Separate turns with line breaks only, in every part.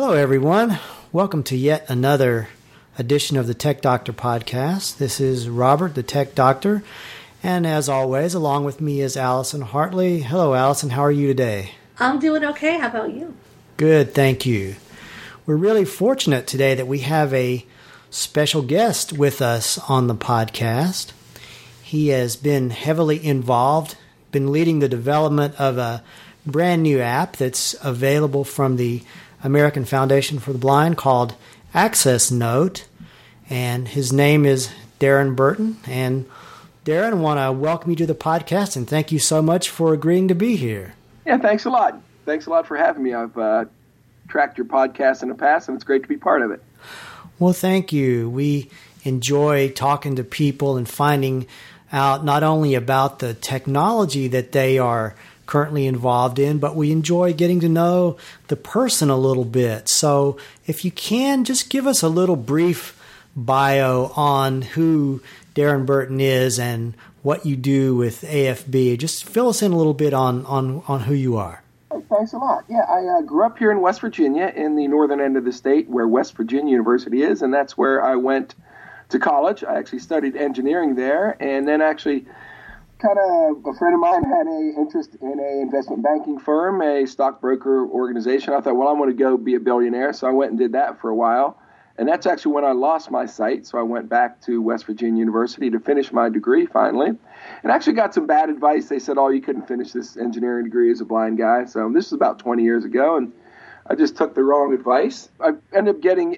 Hello, everyone. Welcome to yet another edition of the Tech Doctor podcast. This is Robert, the Tech Doctor, and as always, along with me is Allison Hartley. Hello, Allison. How are you today?
I'm doing okay. How about you?
Good, thank you. We're really fortunate today that we have a special guest with us on the podcast. He has been heavily involved, been leading the development of a brand new app that's available from the American Foundation for the Blind called Access Note, and his name is Darren Burton. And Darren, I want to welcome you to the podcast and thank you so much for agreeing to be here.
Yeah, thanks a lot. Thanks a lot for having me. I've tracked your podcast in the past, and it's great to be part of it.
Well, thank you. We enjoy talking to people and finding out not only about the technology that they are currently involved in, but we enjoy getting to know the person a little bit. So if you can, just give us a little brief bio on who Darren Burton is and what you do with AFB. Just fill us in a little bit on who you are.
Thanks a lot. Yeah, I grew up here in West Virginia in the northern end of the state where West Virginia University is, and that's where I went to college. I actually studied engineering there, and then actually kind of a friend of mine had an interest in a investment banking firm, a stockbroker organization. I thought, well, I want to go be a billionaire, so I went and did that for a while. And that's actually when I lost my sight, so I went back to West Virginia University to finish my degree finally. And actually got some bad advice. They said, oh, you couldn't finish this engineering degree as a blind guy. So this was about 20 years ago, and I just took the wrong advice. I ended up getting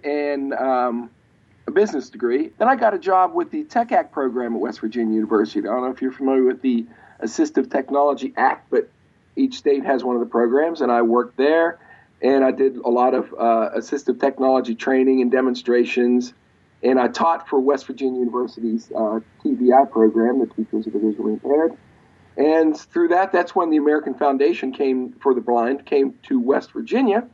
a business degree. Then I got a job with the Tech Act program at West Virginia University. I don't know if you're familiar with the Assistive Technology Act, but each state has one of the programs, and I worked there. And I did a lot of assistive technology training and demonstrations. And I taught for West Virginia University's TVI program, the Teachers of the Visually Impaired. And through that, that's when the American Foundation for the Blind came to West Virginia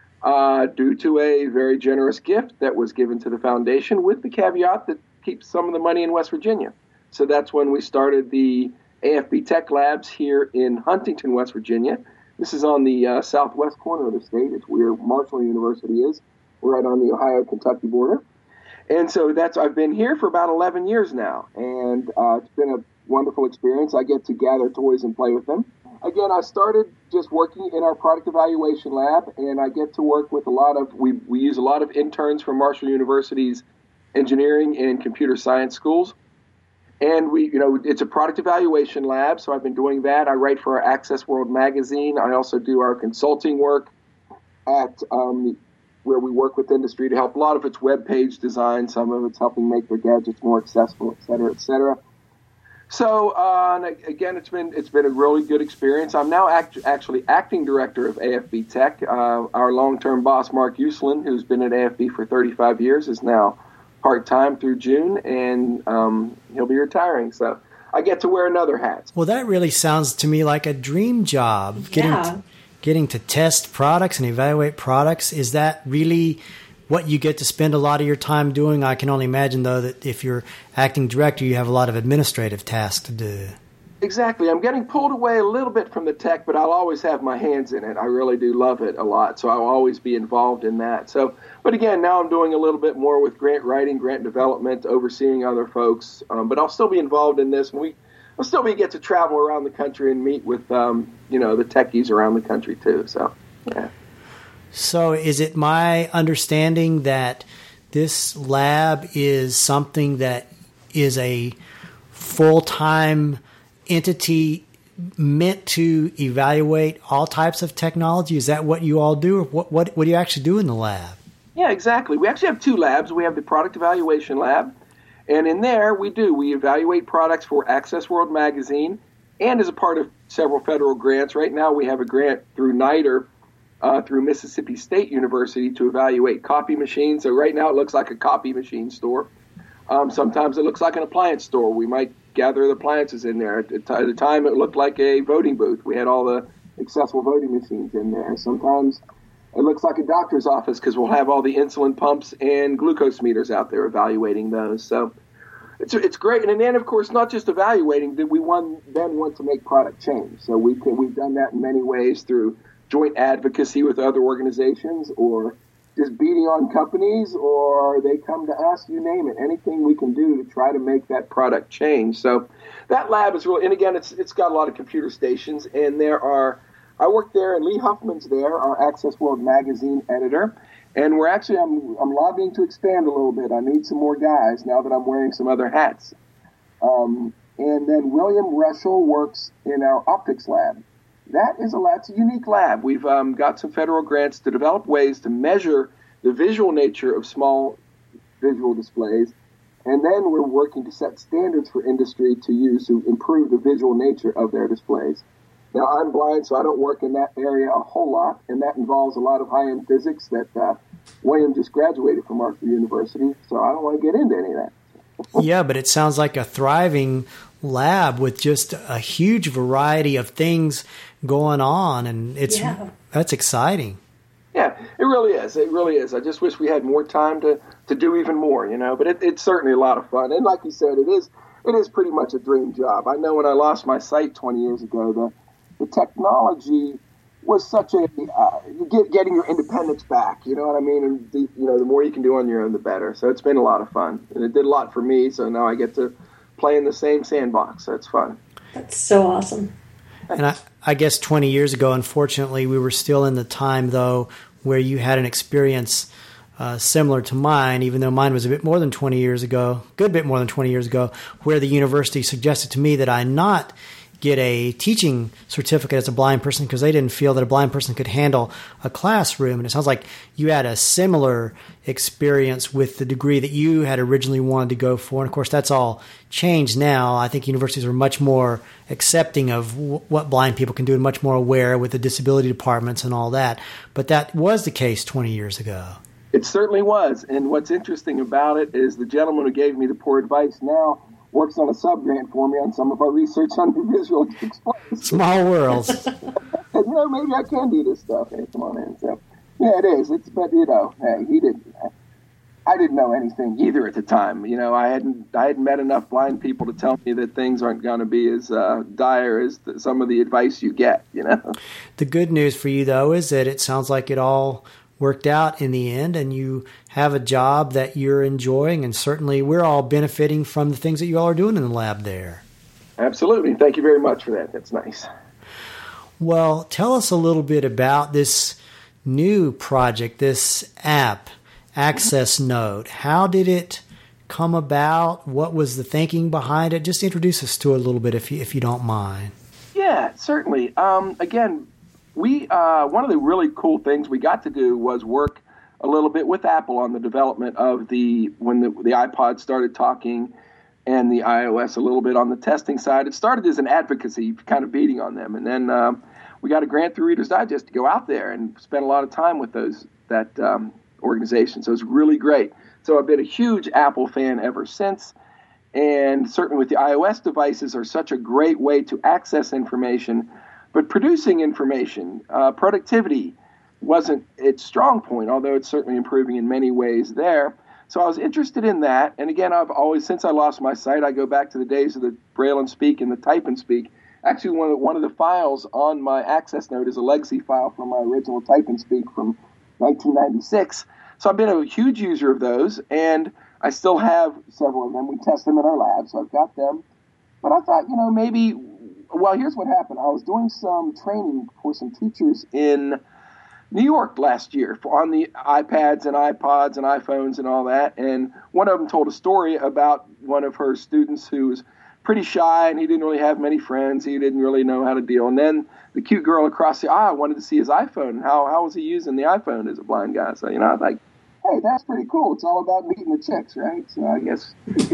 due to a very generous gift that was given to the foundation with the caveat that keeps some of the money in West Virginia. So that's when we started the AFB Tech Labs here in Huntington, West Virginia. This is on the southwest corner of the state. It's where Marshall University is. We're right on the Ohio-Kentucky border. And so I've been here for about 11 years now, and it's been a wonderful experience. I get to gather toys and play with them. Again, I started just working in our product evaluation lab, and I get to work with we use a lot of interns from Marshall University's engineering and computer science schools. And it's a product evaluation lab, so I've been doing that. I write for our Access World magazine. I also do our consulting work at where we work with industry to help a lot of its web page design. Some of it's helping make their gadgets more accessible, et cetera, et cetera. So again, it's been a really good experience. I'm now actually acting director of AFB Tech. Our long-term boss, Mark Uslan, who's been at AFB for 35 years, is now part-time through June, and he'll be retiring. So I get to wear another hat.
Well, that really sounds to me like a dream job. Getting to test products and evaluate products. Is that really what you get to spend a lot of your time doing? I can only imagine, though, that if you're acting director, you have a lot of administrative tasks to do.
Exactly. I'm getting pulled away a little bit from the tech, but I'll always have my hands in it. I really do love it a lot, so I'll always be involved in that. But again, now I'm doing a little bit more with grant writing, grant development, overseeing other folks. But I'll still be involved in this, and I'll still get to travel around the country and meet with the techies around the country too. So, yeah.
So, is it my understanding that this lab is something that is a full-time entity meant to evaluate all types of technology? Is that what you all do, or what do you actually do in the lab?
Yeah, exactly. We actually have two labs. We have the product evaluation lab, and in there we evaluate products for Access World magazine, and as a part of several federal grants. Right now we have a grant through NIDR, through Mississippi State University, to evaluate copy machines. So right now it looks like a copy machine store. Sometimes it looks like an appliance store. We might gather the appliances in there. At the time, it looked like a voting booth. We had all the accessible voting machines in there. Sometimes it looks like a doctor's office because we'll have all the insulin pumps and glucose meters out there evaluating those. So it's great. And then, of course, not just evaluating, we then want to make product change. So we've done that in many ways through joint advocacy with other organizations, or just beating on companies, or they come to us, you name it, anything we can do to try to make that product change. So that lab is really, and again, it's got a lot of computer stations, and I work there, and Lee Huffman's there, our Access World magazine editor, and I'm lobbying to expand a little bit. I need some more guys now that I'm wearing some other hats. And then William Reschel works in our optics lab. It's a unique lab. We've got some federal grants to develop ways to measure the visual nature of small visual displays, and then we're working to set standards for industry to use to improve the visual nature of their displays. Now, I'm blind, so I don't work in that area a whole lot, and that involves a lot of high-end physics that William just graduated from Marshall University, so I don't want to get into any of that.
Yeah, but it sounds like a thriving lab with just a huge variety of things going on, and that's exciting.
Yeah, it really is. It really is. I just wish we had more time to do even more, but it's certainly a lot of fun. And like you said, it is pretty much a dream job. I know when I lost my sight 20 years ago, the technology was such a getting your independence back, you know what I mean? And the more you can do on your own, the better. So it's been a lot of fun, and it did a lot for me. So now I get to play in the same sandbox. So it's fun.
That's so awesome.
And I guess 20 years ago, unfortunately, we were still in the time, though, where you had an experience similar to mine, even though mine was a bit more than 20 years ago, good bit more than 20 years ago, where the university suggested to me that I not get a teaching certificate as a blind person because they didn't feel that a blind person could handle a classroom. And it sounds like you had a similar experience with the degree that you had originally wanted to go for. And of course, that's all changed now. I think universities are much more accepting of what blind people can do and much more aware with the disability departments and all that. But that was the case 20 years ago.
It certainly was. And what's interesting about it is the gentleman who gave me the poor advice now works on a sub-grant for me on some of our research on the visual displays.
Small worlds.
Maybe I can do this stuff. Hey, come on in. So, yeah, it is. But hey, I didn't know anything either at the time. I hadn't met enough blind people to tell me that things aren't going to be as dire as some of the advice you get.
The good news for you, though, is that it sounds like it all worked out in the end, and you have a job that you're enjoying, and certainly we're all benefiting from the things that you all are doing in the lab there.
Absolutely. Thank you very much for that. That's nice.
Well, tell us a little bit about this new project, this app, Access Note. How did it come about? What was the thinking behind it? Just introduce us to it a little bit if you don't mind.
Yeah, certainly. Again, one of the really cool things we got to do was work a little bit with Apple on the development of when the iPod started talking, and the iOS a little bit on the testing side. It started as an advocacy, kind of beating on them, and then we got a grant through Reader's Digest to go out there and spend a lot of time with that organization. So it was really great. So I've been a huge Apple fan ever since, and certainly with the iOS devices are such a great way to access information. But producing information, productivity wasn't its strong point, although it's certainly improving in many ways there. So I was interested in that. And again, I've always, since I lost my sight, I go back to the days of the Braille and Speak and the Type and Speak. Actually, one of the files on my Access Note is a legacy file from my original Type and Speak from 1996. So I've been a huge user of those, and I still have several of them. We test them in our lab, so I've got them. But I thought, maybe... Well, here's what happened. I was doing some training for some teachers in New York last year on the iPads and iPods and iPhones and all that. And one of them told a story about one of her students who was pretty shy and he didn't really have many friends. He didn't really know how to deal. And then the cute girl across the aisle wanted to see his iPhone. How was he using the iPhone as a blind guy? So, I was like, hey, that's pretty cool. It's all about meeting the chicks, right? So I guess...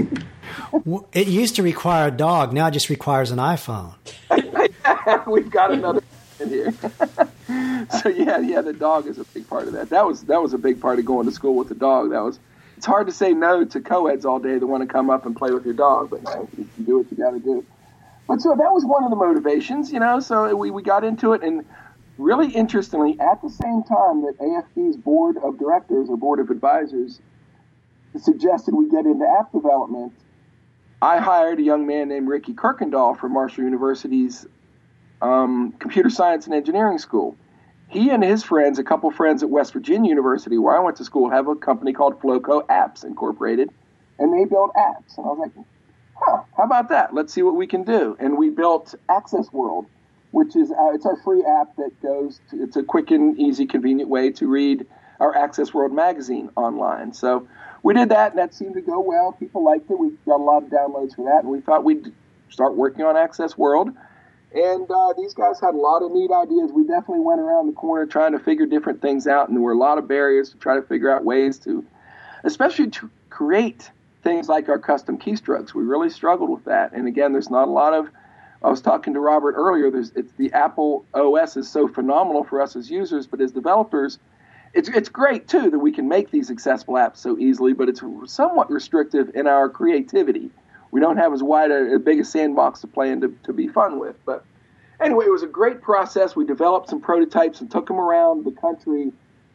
It used to require a dog. Now it just requires an iPhone.
We've got another in here. So yeah, the dog is a big part of that. That was a big part of going to school with the dog. It's hard to say no to co-eds all day that want to come up and play with your dog, but you can do what you got to do. But so that was one of the motivations, So we got into it, and really interestingly, at the same time that AFB's board of directors or board of advisors suggested we get into app development, I hired a young man named Ricky Kirkendall from Marshall University's Computer Science and Engineering School. he and his friends, a couple friends at West Virginia University, where I went to school, have a company called Flowco Apps Incorporated, and they build apps. And I was like, how about that? Let's see what we can do. And we built Access World, which is it's our free app that it's a quick and easy, convenient way to read our Access World magazine online. So we did that, and that seemed to go well. People liked it. We got a lot of downloads for that, and we thought we'd start working on Access World. And these guys had a lot of neat ideas. We definitely went around the corner trying to figure different things out, and there were a lot of barriers to try to figure out ways to, especially to create things like our custom keystrokes. We really struggled with that. And again, there's not a lot of, I was talking to Robert earlier, it's the Apple OS is so phenomenal for us as users, but as developers, it's great too that we can make these accessible apps so easily, but it's somewhat restrictive in our creativity. We don't have as wide a big a sandbox to play in to be fun with. But anyway, it was a great process. We developed some prototypes and took them around the country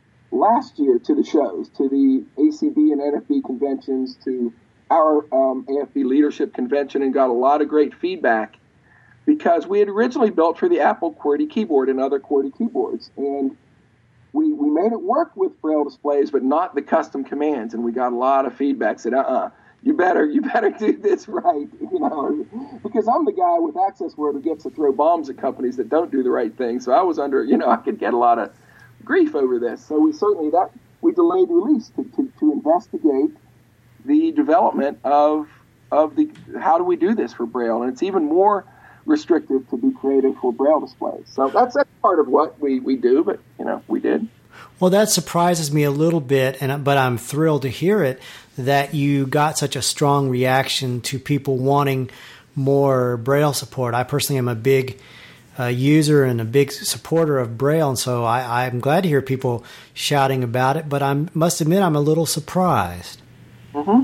last year to the shows, to the ACB and NFB conventions, to our AFB leadership convention, and got a lot of great feedback because we had originally built for the Apple QWERTY keyboard and other QWERTY keyboards. And we made it work with Braille displays, but not the custom commands. And we got a lot of feedback, said, you better do this right, because I'm the guy with Access World who gets to throw bombs at companies that don't do the right thing. So I was under, I could get a lot of grief over this. So we delayed release to investigate the development of the how do we do this for Braille, and it's even more restrictive to be created for Braille displays. So that's part of what we do, but we did.
Well, that surprises me a little bit, but I'm thrilled to hear it, that you got such a strong reaction to people wanting more Braille support. I personally am a big user and a big supporter of Braille, and so I'm glad to hear people shouting about it, but I must admit I'm a little surprised.
Mm-hmm.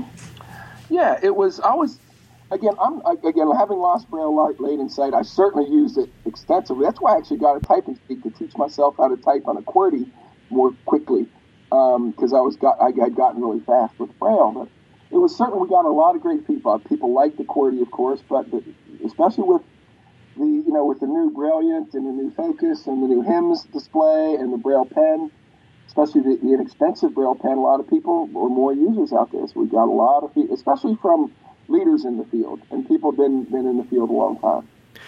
Yeah, it was. Again, having lost Braille late in sight, I certainly used it extensively. That's why I actually got a typing speed to teach myself how to type on a QWERTY more quickly, because I had gotten really fast with Braille. But it was certainly, we got a lot of great people. People liked the QWERTY, of course, but especially with with the new Brilliant and the new Focus and the new HIMS display and the Braille pen, especially the inexpensive Braille pen, a lot of people or more users out there. So we got a lot of people, especially from leaders in the field and people been in the field a long time.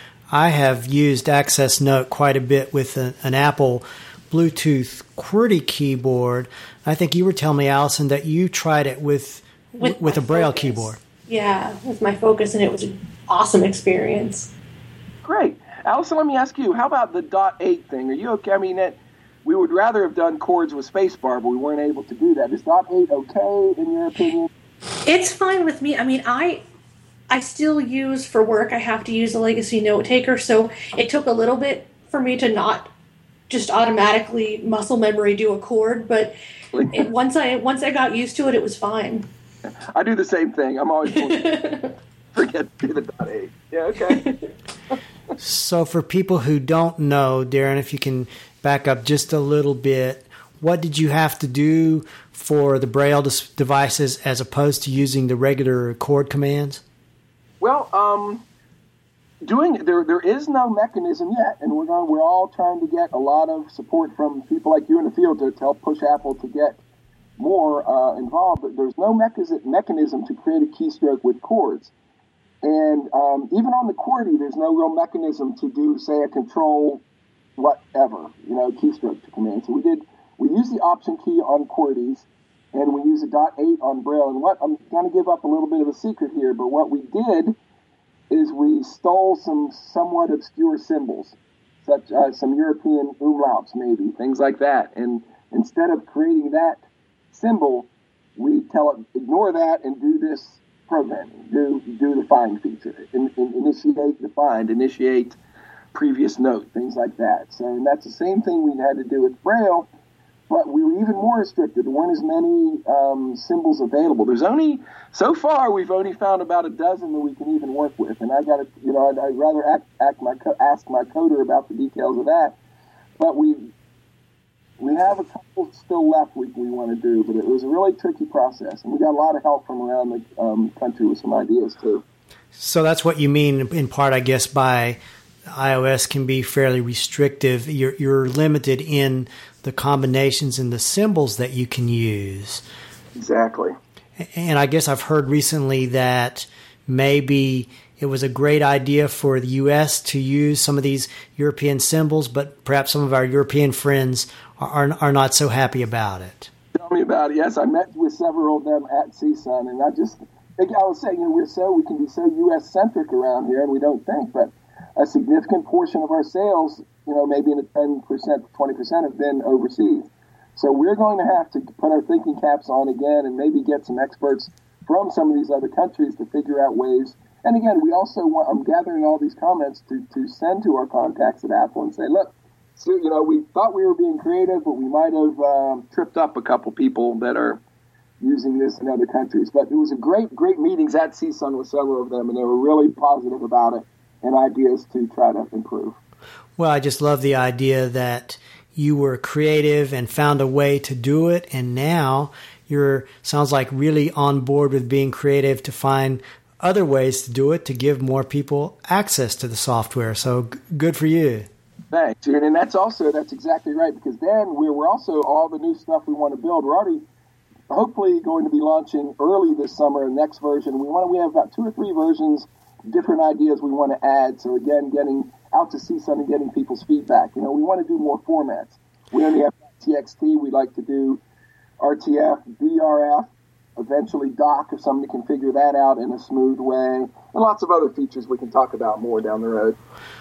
I have used Access Note quite a bit with an Apple Bluetooth QWERTY keyboard. I think you were telling me, Allison, that you tried it with a Braille keyboard.
Yeah, with my Focus, and it was an awesome experience.
Great. Allison, let me ask you, how about the .8 thing? Are you okay? I mean, we would rather have done chords with spacebar, but we weren't able to do that. Is .8 okay, in your opinion?
It's fine with me. I mean, I still use, for work, I have to use a Legacy Note Taker, so it took a little bit for me to not just automatically muscle memory do a chord, but once I got used to it, it was fine.
I do the same thing. I'm always forget to do the .8. Yeah, okay.
So for people who don't know, Darren, if you can back up just a little bit, what did you have to do for the Braille devices as opposed to using the regular chord commands?
Well, there is no mechanism yet, and we're all trying to get a lot of support from people like you in the field to help push Apple to get more involved. But there's no mechanism to create a keystroke with chords. And even on the QWERTY, there's no real mechanism to do, say, a control whatever, keystroke to command. So we use the Option key on QWERTYs, and we use a .8 on Braille. And I'm going to give up a little bit of a secret here, but what we did is we stole some somewhat obscure symbols, such as some European umlauts, maybe, things like that. And instead of creating that symbol, we tell it, ignore that and do this programming, do the find feature, initiate the find, initiate previous note, things like that. So and that's the same thing we had to do with Braille, but we were even more restricted. There weren't as many symbols available. So far we've only found about a dozen that we can even work with, and I got to, I'd rather ask my coder about the details of that. But we have a couple still left we want to do, but it was a really tricky process, and we got a lot of help from around the country with some ideas too.
So that's what you mean, in part, I guess, by iOS can be fairly restrictive. You're limited in the combinations and the symbols that you can use.
Exactly.
And I guess I've heard recently that maybe it was a great idea for the U.S. to use some of these European symbols, but perhaps some of our European friends are not so happy about it.
Tell me about it. Yes, I met with several of them at CSUN, and I was saying, we can be so U.S.-centric around here, and we don't think, but a significant portion of our sales, maybe in the 10%, 20% have been overseas. So we're going to have to put our thinking caps on again and maybe get some experts from some of these other countries to figure out ways. And again, we also I'm gathering all these comments to send to our contacts at Apple and say, look, so, we thought we were being creative, but we might have tripped up a couple people that are using this in other countries. But it was a great meetings at CSUN with several of them, and they were really positive about it and ideas to try to improve.
Well, I just love the idea that you were creative and found a way to do it, and now sounds like really on board with being creative to find other ways to do it to give more people access to the software. So good for you.
Thanks. And that's exactly right, because then we're also all the new stuff we want to build. We're already hopefully going to be launching early this summer a next version. We have about 2 or 3 versions, different ideas we want to add. So again, getting out to CSUN and getting people's feedback. We want to do more formats. We only have TXT. We'd like to do RTF, BRF, eventually dock if somebody can figure that out in a smooth way, and lots of other features we can talk about more down the road.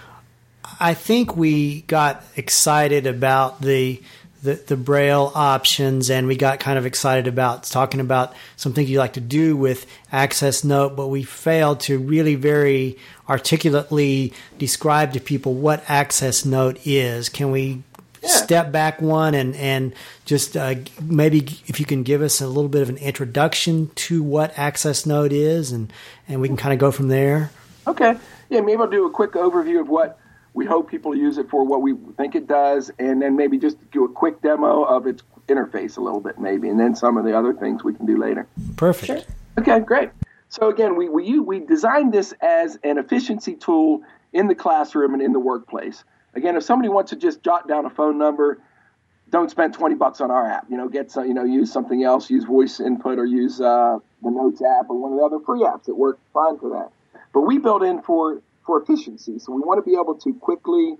I think we got excited about the Braille options, and we got kind of excited about talking about some things you like to do with Access Note, but we failed to really very articulately describe to people what Access Note is. Can we step back one and just maybe if you can give us a little bit of an introduction to what Access Note is, and we can kind of go from there?
Okay. Yeah, maybe I'll do a quick overview of what we hope people use it for, what we think it does, and then maybe just do a quick demo of its interface a little bit maybe, and then some of the other things we can do later.
Perfect.
Sure.
Okay, great. So again, we designed this as an efficiency tool in the classroom and in the workplace. Again, if somebody wants to just jot down a phone number, don't spend $20 on our app. Get some, use something else, use voice input, or use the Notes app or one of the other free apps that work fine for that. But we built in for efficiency, so we want to be able to quickly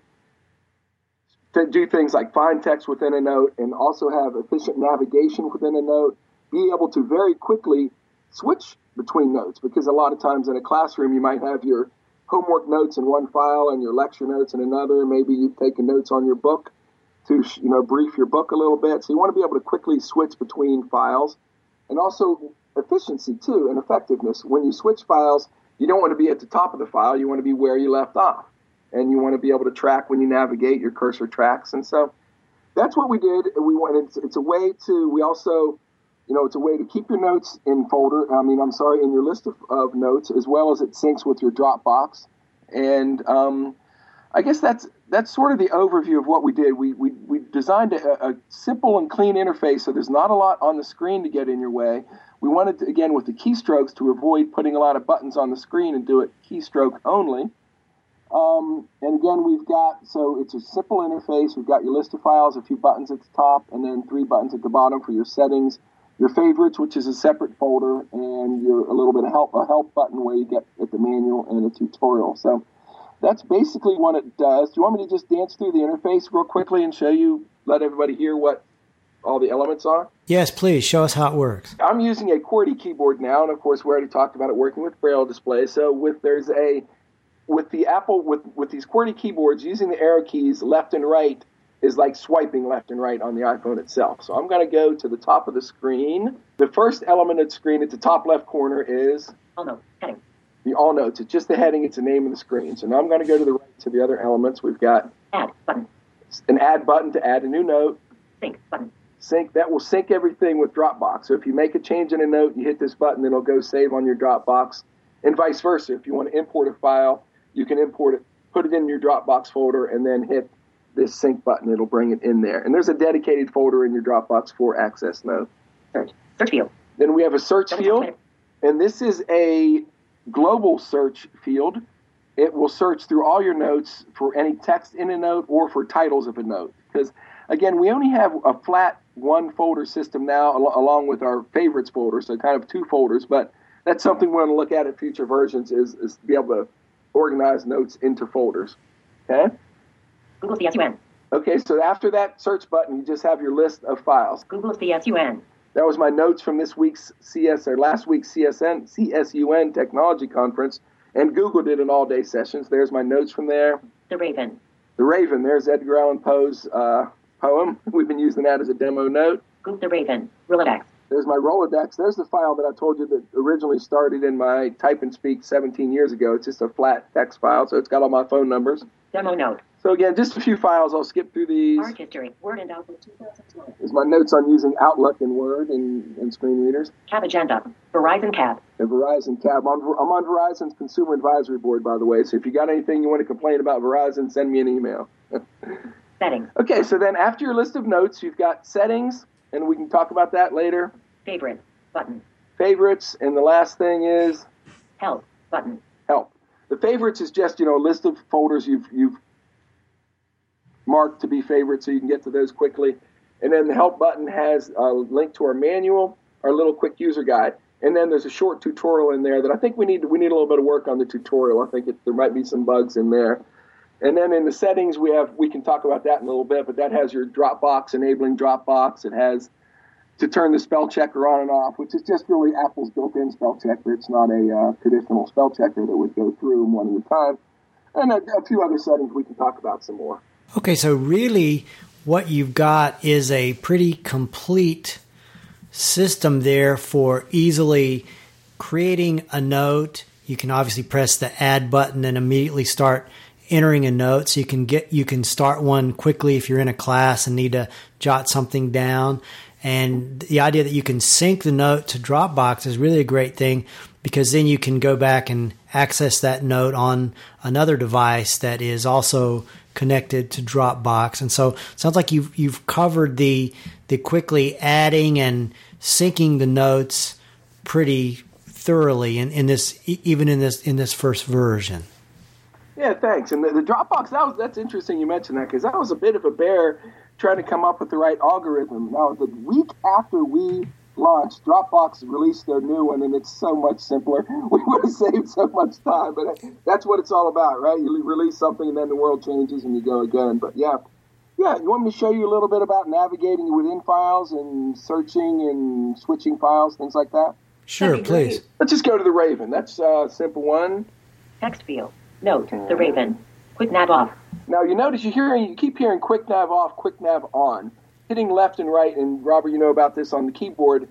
do things like find text within a note, and also have efficient navigation within a note. Be able to very quickly switch between notes, because a lot of times in a classroom you might have your homework notes in one file and your lecture notes in another. Maybe you've taken notes on your book to brief your book a little bit. So you want to be able to quickly switch between files. And also efficiency too, and effectiveness. When you switch files, you don't want to be at the top of the file. You want to be where you left off. And you want to be able to track when you navigate, your cursor tracks. And so that's what we did. It's a way to, we also, it's a way to keep your notes in in your list of notes, as well as it syncs with your Dropbox. And I guess that's sort of the overview of what we did. We designed a simple and clean interface, so there's not a lot on the screen to get in your way. We wanted to, again, with the keystrokes, to avoid putting a lot of buttons on the screen and do it keystroke only. And again, so it's a simple interface. We've got your list of files, a few buttons at the top, and then 3 buttons at the bottom for your settings, your favorites, which is a separate folder, and a little bit of a help button where you get at the manual and a tutorial. So that's basically what it does. Do you want me to just dance through the interface real quickly and let everybody hear what all the elements are?
Yes, please. Show us how it works.
I'm using a QWERTY keyboard now, and of course we already talked about it working with Braille display. So with these QWERTY keyboards, using the arrow keys left and right is like swiping left and right on the iPhone itself. So I'm going to go to the top of the screen. The first element of the screen at the top left corner is
All Notes, heading.
The All Notes. It's just the heading. It's the name of the screen. So now I'm going to go to the right to the other elements. We've got
Add button.
An add button to add a new note.
Sync button.
Sync. That will sync everything with Dropbox. So if you make a change in a note, you hit this button, it'll go save on your Dropbox. And vice versa. If you want to import a file, you can import it, put it in your Dropbox folder, and then hit this sync button. It'll bring it in there. And there's a dedicated folder in your Dropbox for Access Note.
Search field.
Then we have a search field, and this is a global search field. it will search through all your notes for any text in a note or for titles of a note. Because, again, we only have a flat one folder system now along with our favorites folder, so kind of two folders. But that's something we're going to look at in future versions is to be able to organize notes into folders. Okay?
Google CSUN.
Okay, so after that search button, you just have your list of files.
Google CSUN.
That was my notes from this week's last week's CSUN Technology Conference, and Google did an all-day session. So there's my notes from there.
The Raven.
The Raven, there's Edgar Allan Poe's poem. We've been using that as a demo note.
Google The Raven. Rolodex.
There's my Rolodex. There's the file that I told you that originally started in my Type and Speak 17 years ago. It's just a flat text file, so it's got all my phone numbers.
Demo note.
So again, just a few files. I'll skip through these.
Art history. Word and Outlook 2012.
There's my notes on using Outlook and Word and screen readers.
Cab agenda. Verizon Cab.
And Verizon Cab. I'm on Verizon's Consumer Advisory Board, by the way. So if you got anything you want to complain about Verizon, send me an email.
Settings.
Okay, so then after your list of notes, you've got settings, and we can talk about that later.
Favorite. Button.
Favorites, and the last thing is
Help. Button.
help. The favorites is just, a list of folders you've marked to be favorites so you can get to those quickly. And then the help button has a link to our manual, our little quick user guide. And then there's a short tutorial in there that I think we need a little bit of work on the tutorial. I think there might be some bugs in there. And then in the settings we can talk about that in a little bit, but that has your Dropbox, enabling Dropbox. It has to turn the spell checker on and off, which is just really Apple's built-in spell checker. It's not a traditional spell checker that would go through them one at a time. And a few other settings we can talk about some more.
Okay, so really what you've got is a pretty complete system there for easily creating a note. You can obviously press the add button and immediately start entering a note. So you can start one quickly if you're in a class and need to jot something down. And the idea that you can sync the note to Dropbox is really a great thing, because then you can go back and access that note on another device that is also connected to Dropbox. And so it sounds like you've covered the quickly adding and syncing the notes pretty thoroughly in this first version.
Yeah, thanks. And the Dropbox, that's interesting you mentioned that, because that was a bit of a bear trying to come up with the right algorithm. Now, the week after we launched, Dropbox released their new one, and it's so much simpler. We would have saved so much time, but that's what it's all about, right? You release something, and then the world changes, and you go again. But yeah, you want me to show you a little bit about navigating within files and searching and switching files, things like that?
Sure, please.
Let's just go to the Raven. That's a simple one.
Text field. Note. The Raven. Quick nav off.
Now, you notice you keep hearing quick nav off, quick nav on. Hitting left and right, and Robert, you know about this on the keyboard,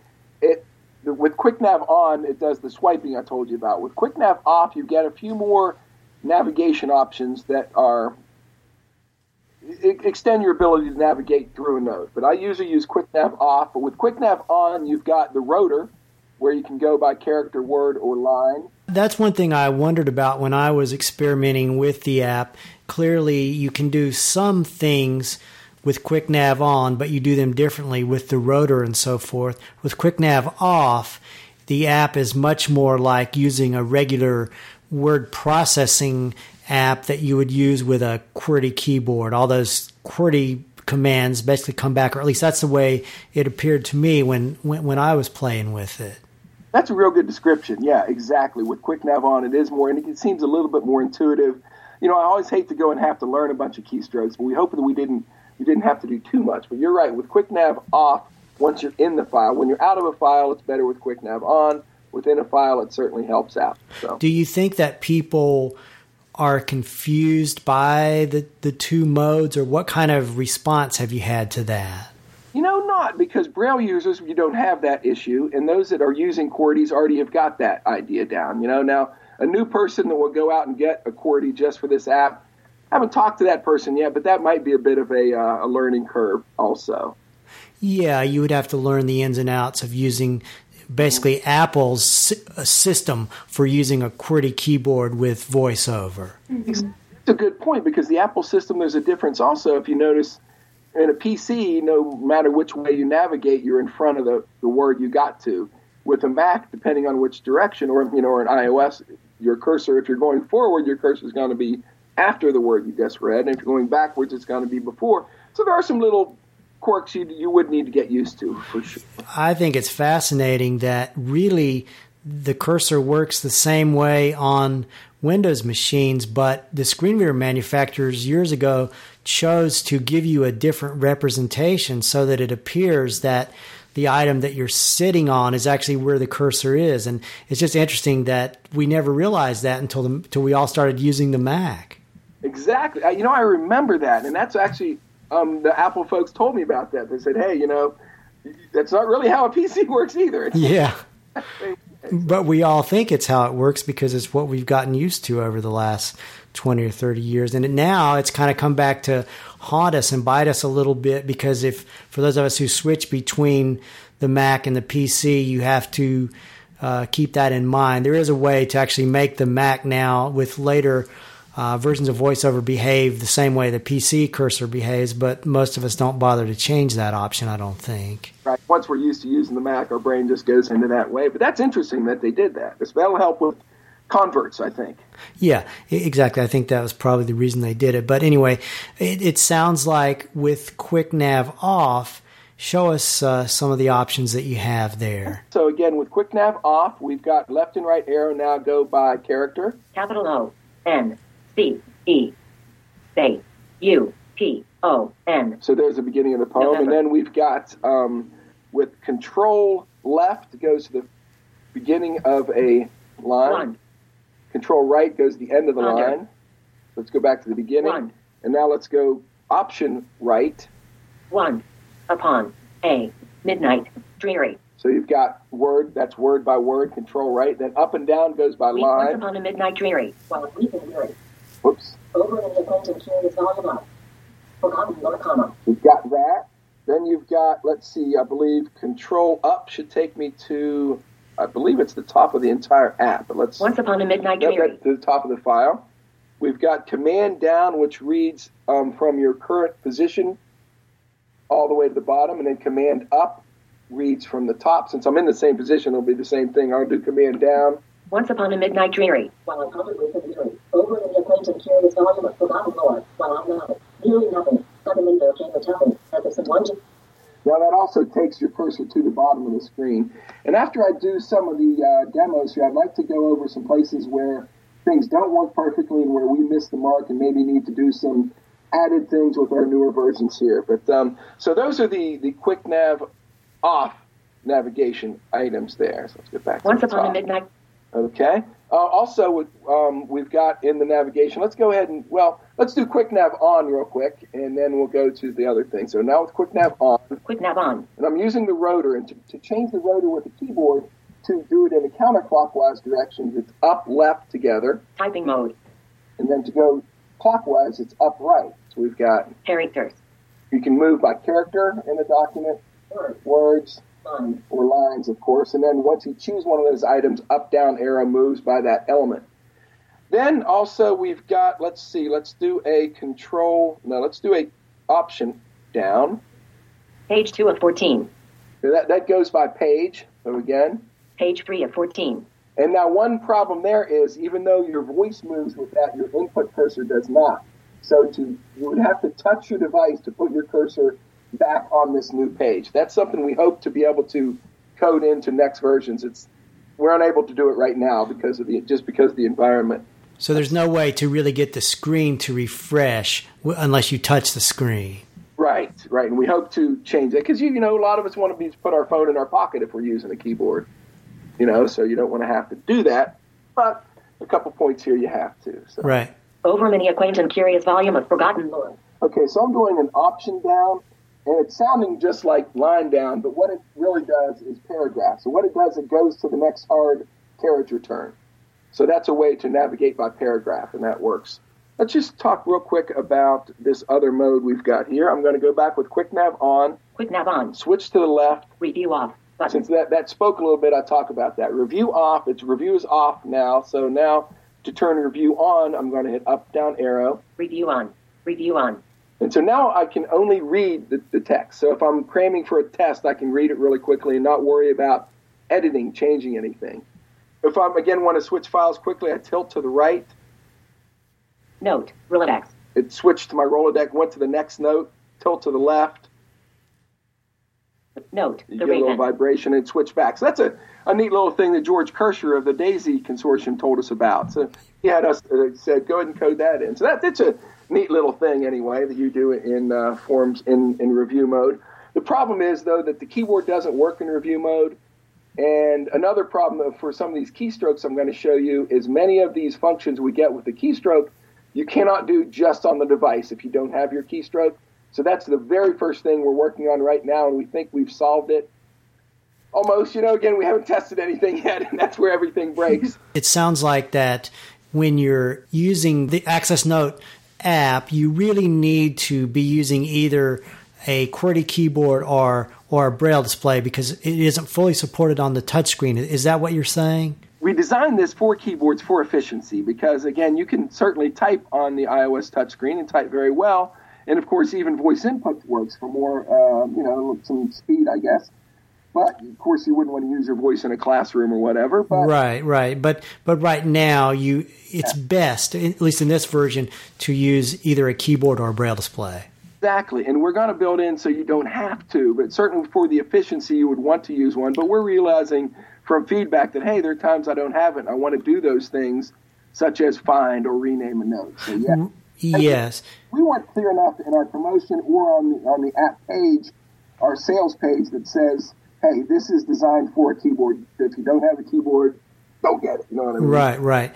with quick nav on, it does the swiping I told you about. With quick nav off, you get a few more navigation options that extend your ability to navigate through a note. But I usually use quick nav off. But with quick nav on, you've got the rotor, where you can go by character, word, or line.
That's one thing I wondered about when I was experimenting with the app. Clearly, you can do some things with Quick Nav on, but you do them differently with the rotor and so forth. With Quick Nav off, the app is much more like using a regular word processing app that you would use with a QWERTY keyboard. All those QWERTY commands basically come back, or at least that's the way it appeared to me when I was playing with it.
That's a real good description. Yeah, exactly. With Quick Nav on, it is more, and it seems a little bit more intuitive. I always hate to go and have to learn a bunch of keystrokes, but we hope that we didn't have to do too much. But you're right. With Quick Nav off, once you're in the file, when you're out of a file, it's better with Quick Nav on. Within a file, it certainly helps out. So,
do you think that people are confused by the two modes, or what kind of response have you had to that?
Not, because Braille users, you don't have that issue, and those that are using QWERTYs already have got that idea down. Now, a new person that will go out and get a QWERTY just for this app, I haven't talked to that person yet, but that might be a bit of a learning curve also. Yeah,
you would have to learn the ins and outs of using basically Apple's system for using a QWERTY keyboard with VoiceOver.
Mm-hmm. It's a good point, because the Apple system, there's a difference also. If you notice, in a PC, no matter which way you navigate, you're in front of the word you got to. With a Mac, depending on which direction, or an iOS, your cursor, if you're going forward, your cursor is going to be after the word you just read, and if you're going backwards, it's going to be before. So there are some little quirks you would need to get used to, for sure.
I think it's fascinating that really the cursor works the same way on Windows machines, but the screen reader manufacturers years ago chose to give you a different representation so that it appears that the item that you're sitting on is actually where the cursor is. And it's just interesting that we never realized that until we all started using the Mac.
Exactly. I remember that, and that's actually the Apple folks told me about that. They said, hey, that's not really how a PC works either.
Yeah. But we all think it's how it works because it's what we've gotten used to over the last 20 or 30 years. And now it's kind of come back to haunt us and bite us a little bit, because for those of us who switch between the Mac and the PC, you have to keep that in mind. There is a way to actually make the Mac now with later versions of VoiceOver behave the same way the PC cursor behaves, but most of us don't bother to change that option, I don't think.
Right. Once we're used to using the Mac, our brain just goes into that way. But that's interesting that they did that. That'll help with converts, I think.
Yeah, exactly. I think that was probably the reason they did it. But anyway, it sounds like with QuickNav off, show us some of the options that you have there.
So again, with QuickNav off, we've got left and right arrow now go by character.
Capital O, N, C, E, space, U, P, O, N.
So there's the beginning of the poem.
November.
And then we've got, with control left goes to the beginning of a line.
1.
Control right goes to the end of the
Under.
line. Let's go back to the beginning.
1.
And now let's go option right.
1. Upon, A, midnight, dreary.
So you've got word, that's word by word, control right. Then up and down goes by
Weep once
line.
upon a midnight dreary. While weeping weary.
Whoops.
Over in the acquaintance curious volume up. Forgotten your comma.
You've got that. Then you've got, let's see, I believe control up should take me to, I believe it's the top of the entire app. But let's
Once upon a midnight
Yep,
dreary.
that's to the top of the file. We've got command down, which reads from your current position all the way to the bottom, and then command up reads from the top. Since I'm in the same position, it'll be the same thing. I'll do command down.
Once upon a midnight dreary. While I pondered with the weary. Over in the acquaintance curious volume of forgotten lore. While I nodded. Hearing nothing. Suddenly there came a tapping. As if someone just...
Now that also takes your cursor to the bottom of the screen. And after I do some of the demos here, I'd like to go over some places where things don't work perfectly and where we miss the mark and maybe need to do some added things with our newer versions here. But so those are the QuickNav off navigation items there. So let's get back to
Once
the
upon
top.
a midnight...
Okay. Also, we've got in the navigation, let's go ahead and, let's do QuickNav on real quick, and then we'll go to the other thing. So now with QuickNav on,
QuickNav on.
and I'm using the rotor, and to change the rotor with the keyboard, to do it in a counterclockwise direction, it's up, left together,
Typing mode.
and then to go clockwise, it's up, right. So we've got,
Characters.
you can move by character in a document, words,
Line.
or lines, of course, and then once you choose one of those items, up, down arrow moves by that element. Then also we've got, let's do a option down.
Page 2 of 14.
That goes by page, so again.
Page 3 of 14.
And now one problem there is, even though your voice moves with that, your input cursor does not. So you would have to touch your device to put your cursor back on this new page. That's something we hope to be able to code into next versions. We're unable to do it right now because of the environment.
So there's no way to really get the screen to refresh unless you touch the screen.
Right. And we hope to change that because, a lot of us want to put our phone in our pocket if we're using a keyboard, so you don't want to have to do that. But a couple points here you have to. So.
Right.
Over many acquaintance curious volume of forgotten lore.
Okay, so I'm doing an option down, and it's sounding just like line down, but what it really does is paragraph. So what it does, it goes to the next hard character turn. So that's a way to navigate by paragraph, and that works. Let's just talk real quick about this other mode we've got here. I'm going to go back with QuickNav on.
QuickNav on.
Switch to the left.
Review off. Button.
Since that spoke a little bit, I talk about that. Review off. Review is off now. So now to turn review on, I'm going to hit up, down arrow.
Review on. Review on.
And so now I can only read the text. So if I'm cramming for a test, I can read it really quickly and not worry about editing, changing anything. If I again want to switch files quickly, I tilt to the right.
Note, Rolodex.
It switched to my Rolodex, went to the next note, tilt to the left.
Note,
You
the
get a little
Raven.
vibration and switch back. So that's a neat little thing that George Kirscher of the DAISY Consortium told us about. So he had us said, go ahead and code that in. So that's a neat little thing anyway that you do in Forms in review mode. The problem is, though, that the keyboard doesn't work in review mode. And another problem for some of these keystrokes I'm going to show you is many of these functions we get with the keystroke, you cannot do just on the device if you don't have your keystroke. So that's the very first thing we're working on right now, and we think we've solved it. Almost, again, we haven't tested anything yet, and that's where everything breaks.
It sounds like that when you're using the Access Note app, you really need to be using either a QWERTY keyboard or a Braille display because it isn't fully supported on the touchscreen. Is that what you're saying?
We designed this for keyboards for efficiency because, again, you can certainly type on the iOS touchscreen and type very well. And, of course, even voice input works for more, some speed, I guess. But, of course, you wouldn't want to use your voice in a classroom or whatever. But
Right. But right now, it's best, at least in this version, to use either a keyboard or a Braille display.
Exactly. And we're going to build in so you don't have to. But certainly for the efficiency, you would want to use one. But we're realizing from feedback that, hey, there are times I don't have it, and I want to do those things, such as find or rename a note. So, yeah.
Yes.
We weren't clear enough in our promotion or on the app page, our sales page that says, hey, this is designed for a keyboard. If you don't have a keyboard, don't get it. You know what I mean?
Right.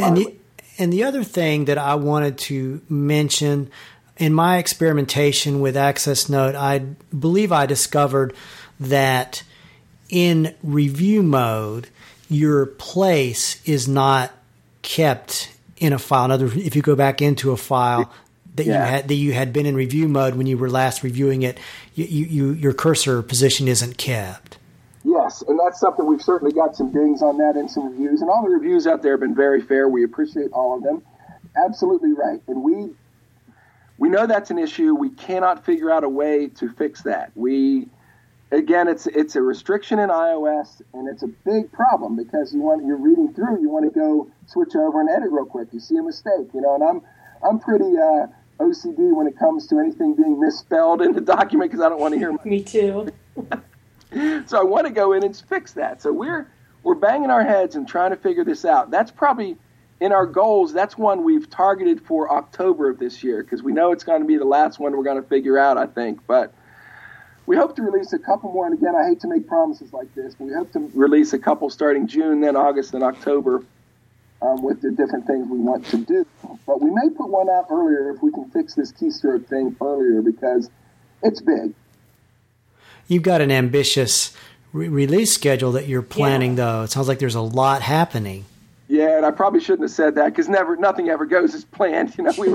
And the other thing that I wanted to mention, in my experimentation with Access Note, I believe I discovered that in review mode, your place is not kept in a file. In other words, if you go back into a file that you had been in review mode when you were last reviewing it, your cursor position isn't kept.
Yes, and that's something we've certainly got some dings on that and some reviews. And all the reviews out there have been very fair. We appreciate all of them. Absolutely right. And we know that's an issue. We cannot figure out a way to fix that. Again, it's a restriction in iOS, and it's a big problem because you're reading through, you want to go switch over and edit real quick. You see a mistake, and I'm pretty OCD when it comes to anything being misspelled in the document because I don't want to hear.
Me too.
So I want to go in and fix that. So we're banging our heads and trying to figure this out. That's probably in our goals. That's one we've targeted for October of this year because we know it's going to be the last one we're going to figure out, I think, but. We hope to release a couple more, and again, I hate to make promises like this, but we hope to release a couple starting June, then August, then October with the different things we want to do. But we may put one out earlier if we can fix this keystroke thing earlier because it's big.
You've got an ambitious release schedule that you're planning, though. It sounds like there's a lot happening.
Yeah, and I probably shouldn't have said that because nothing ever goes as planned.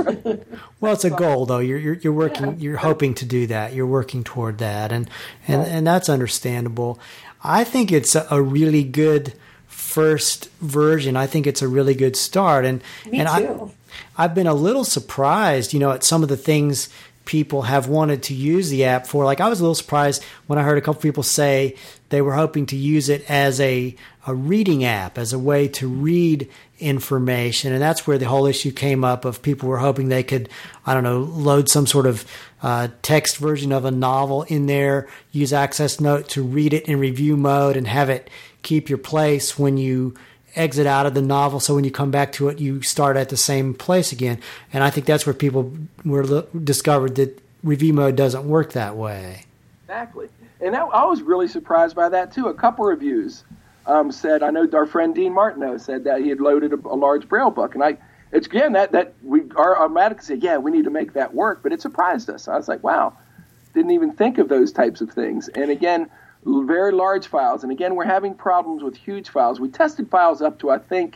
Well, it's a goal, though. You're working. You're hoping to do that. You're working toward that, and that's understandable. I think it's a really good first version. I think it's a really good start, and
too.
I've been a little surprised, at some of the things people have wanted to use the app for. Like I was a little surprised when I heard a couple people say they were hoping to use it as a reading app, as a way to read information. And that's where the whole issue came up of people were hoping they could, load some sort of text version of a novel in there, use Access Note to read it in review mode and have it keep your place when you exit out of the novel, so when you come back to it, you start at the same place again. And I think that's where people discovered that review mode doesn't work that way.
Exactly. And I was really surprised by that, too. A couple reviews said, I know our friend Dean Martineau said that he had loaded a large Braille book. And it's again, that we automatically said, yeah, we need to make that work. But it surprised us. I was like, wow, didn't even think of those types of things. And again, very large files. And again, we're having problems with huge files. We tested files up to, I think,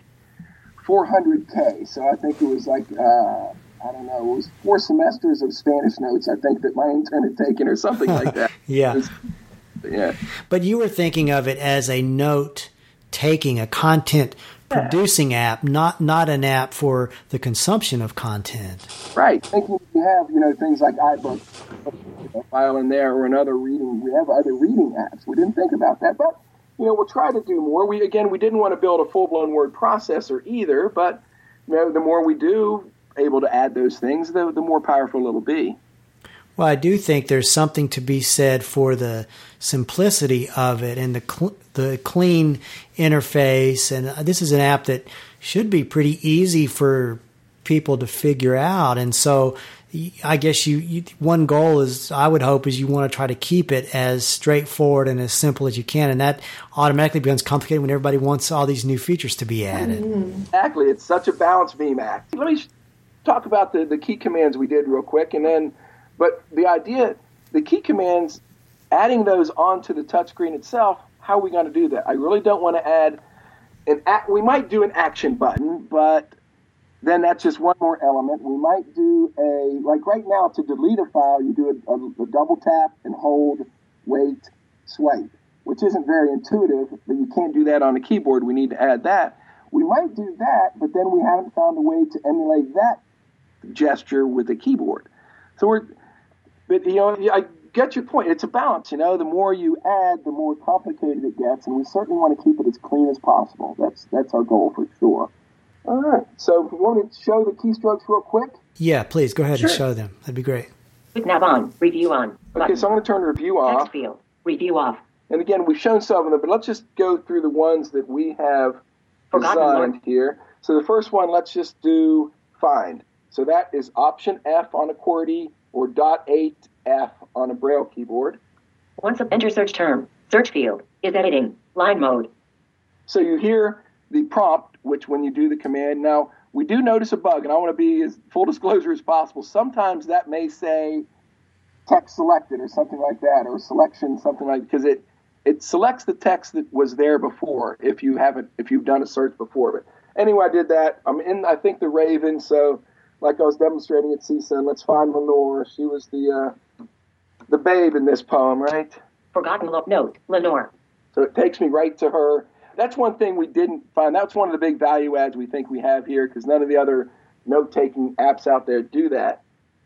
400K. So I think it was like, it was 4 semesters of Spanish notes, I think, that my intern had taken or something like that.
Yeah.
Yeah.
But you were thinking of it as a note-taking, a content-producing app, not an app for the consumption of content.
Right. Thinking you have, things like iBooks, a file in there or another reading. We have other reading apps. We didn't think about that, but we'll try to do more. We didn't want to build a full-blown word processor either, but the more we do able to add those things, the more powerful it'll be.
Well, I do think there's something to be said for the simplicity of it and the clean interface. And this is an app that should be pretty easy for people to figure out. And so I guess one goal is, I would hope, is you want to try to keep it as straightforward and as simple as you can. And that automatically becomes complicated when everybody wants all these new features to be added.
Exactly. It's such a balance beam act. Let me talk about the key commands we did real quick. But the idea, the key commands, adding those onto the touchscreen itself, how are we going to do that? I really don't want to add we might do an action button, but then that's just one more element. We might do like right now, to delete a file, you do a double tap and hold, wait, swipe, which isn't very intuitive, but you can't do that on a keyboard. We need to add that. We might do that, but then we haven't found a way to emulate that gesture with the keyboard. So I get your point. It's a balance, The more you add, the more complicated it gets, and we certainly want to keep it as clean as possible. That's our goal for sure. All right. So we want to show the keystrokes real quick.
Yeah, please go ahead and show them. That'd be great.
Nav on. Review on.
Okay, so I'm going to turn review off.
Text field. Review off.
And again, we've shown some of them, but let's just go through the ones that we have designed here. So the first one, let's just do find. So that is Option F on a QWERTY or .8F on a Braille keyboard.
Once enter search term. Search field is editing. Line mode.
So you hear the prompt, which when you do the command. Now, we do notice a bug, and I want to be as full disclosure as possible. Sometimes that may say text selected or something like that, or selection, something like, because it selects the text that was there before if you've done a search before. But anyway, I did that. I'm in, I think, the Raven, so like I was demonstrating at CSUN, let's find Lenore. She was the babe in this poem, right?
Forgotten note, Lenore.
So it takes me right to her. That's one thing we didn't find. That's one of the big value adds we think we have here, because none of the other note-taking apps out there do that.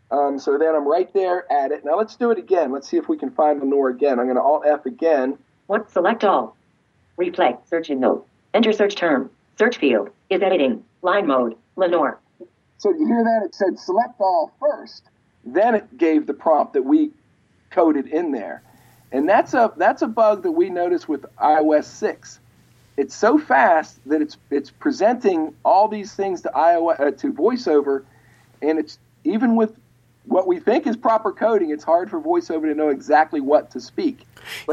So then I'm right there at it. Now let's do it again. Let's see if we can find Lenore again. I'm going to Alt-F again.
Select all. Replay. Search in note. Enter search term. Search field is editing. Line mode. Lenore.
So you hear that? It said select all first. Then it gave the prompt that we coded in there. And that's a bug that we noticed with iOS 6. It's so fast that it's presenting all these things to VoiceOver, and it's even with what we think is proper coding, it's hard for VoiceOver to know exactly what to speak. But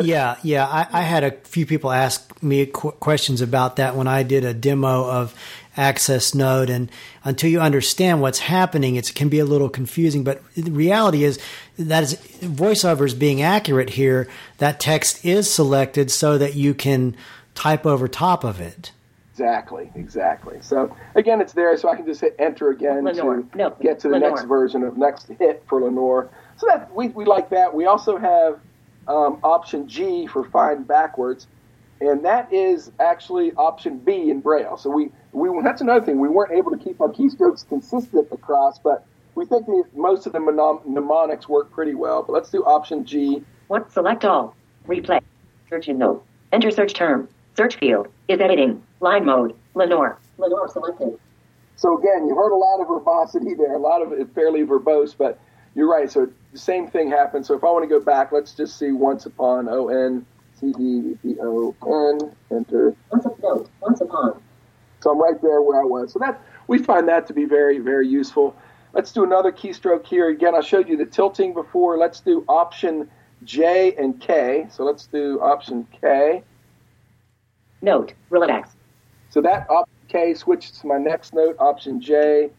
I had a few people ask me questions about that when I did a demo of Access Node, and until you understand what's happening, it can be a little confusing. But the reality is that VoiceOver is being accurate here. That text is selected so that you can type over top of it.
Exactly. So again, it's there, so I can just hit enter again to get to the next version of next hit for Lenore. So that we like that. We also have Option G for find backwards, and that is actually Option B in Braille. So we that's another thing. We weren't able to keep our keystrokes consistent across, but we think most of the mnemonics work pretty well. But let's do Option G.
Select all. Replay. Search in note. Enter search term. Search field is editing. Line mode. Lenore. Lenore selected.
So again, you heard a lot of verbosity there, a lot of it fairly verbose, but you're right. So the same thing happens. So if I want to go back, let's just see once upon, O-N-C-E-B-O-N, enter.
Once upon.
So I'm right there where I was. So we find that to be very, very useful. Let's do another keystroke here. Again, I showed you the tilting before. Let's do Option J and K. So let's do Option K.
Note, relax.
So that Option K switches to my next note, Option J.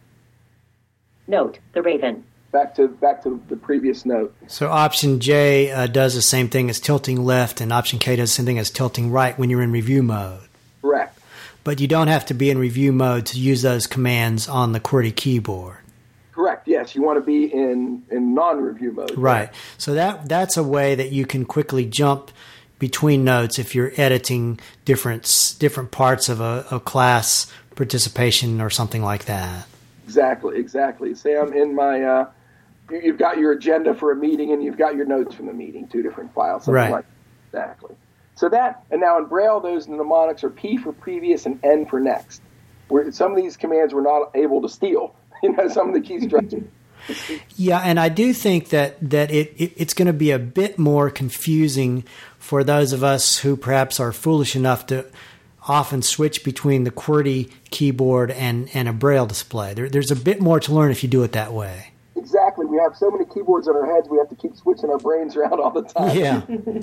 Note, the Raven.
Back to the previous note.
So Option J does the same thing as tilting left, and Option K does the same thing as tilting right when you're in review mode.
Correct.
But you don't have to be in review mode to use those commands on the QWERTY keyboard.
Correct. Yes, you want to be in non-review mode.
Right. So that's a way that you can quickly jump between notes if you're editing different parts of a class participation or something like that.
Exactly. Say I'm in my, you've got your agenda for a meeting and you've got your notes from the meeting, two different files.
Right.
Like that. Exactly. So that, and now in Braille, those mnemonics are P for previous and N for next. Where some of these commands we're not able to steal. Some of the key structures.
Yeah, and I do think that it's going to be a bit more confusing for those of us who perhaps are foolish enough to often switch between the QWERTY keyboard and a Braille display. There's a bit more to learn if you do it that way.
Exactly. We have so many keyboards on our heads, we have to keep switching our brains around all the time.
Yeah.